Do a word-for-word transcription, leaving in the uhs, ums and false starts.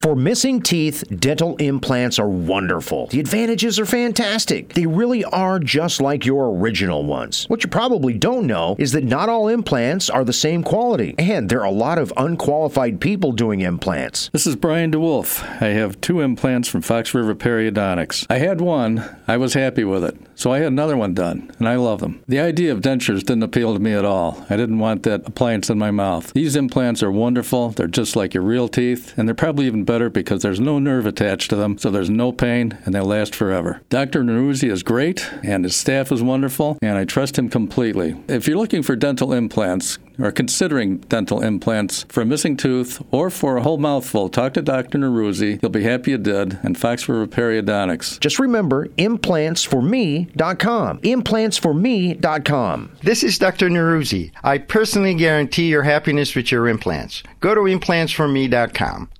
For missing teeth, dental implants are wonderful. The advantages are fantastic. They really are just like your original ones. What you probably don't know is that not all implants are the same quality, and there are a lot of unqualified people doing implants. This is Brian DeWolf. I have two implants from Fox River Periodontics. I had one. I was happy with it. So I had another one done, and I love them. The idea of dentures didn't appeal to me at all. I didn't want that appliance in my mouth. These implants are wonderful. They're just like your real teeth, and they're probably even better because there's no nerve attached to them, so there's no pain, and they last forever. Doctor Neruzzi is great, and his staff is wonderful, and I trust him completely. If you're looking for dental implants, or considering dental implants for a missing tooth or for a whole mouthful, talk to Doctor Neruzzi. You'll be happy you did, and Fox River Periodontics. Just remember, implants for me dot com. implants for me dot com. This is Doctor Neruzzi. I personally guarantee your happiness with your implants. Go to implants for me dot com.